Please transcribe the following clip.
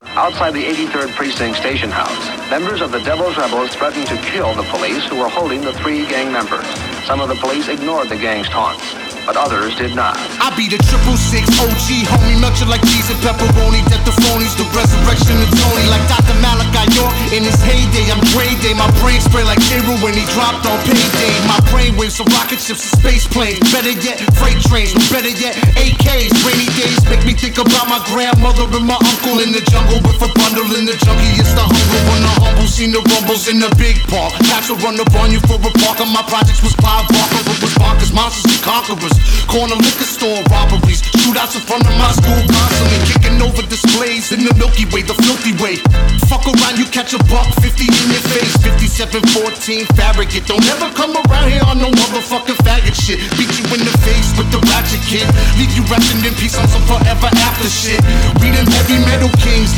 Outside the 83rd Precinct Station House, members of the Devil's Rebels threatened to kill the police who were holding the 3 gang members. Some of the police ignored the gang's taunts, but others did not. I be the 666 OG, homie, melt you like cheese and pepperoni. Death the phonies, the resurrection of Tony. Like Dr. Malachi York in his heyday, I'm Grey Day. My brain spray like J-Ru when he dropped on payday. My brain waves are rocket ships and space planes. Better yet, freight trains. Better yet, AKs. Rainy days make me think about my grandmother and my uncle in the jungle with a bundle in the junkie. It's the hunger when the humble seen the rumbles in the big park. Not to run up on you for a park. My projects was Clive Barker, but was bonkers, monsters and conquerors. Corner liquor store robberies, shootouts in front of my school constantly, kicking over displays in the Milky Way, the filthy way. Fuck around, you catch a buck, 50 in your face. 5714 Farragut, don't ever come around here on no motherfucking faggot shit. Beat you in the face with the ratchet kid, leave you wrapped in peace on some forever after shit. We them heavy metal kings.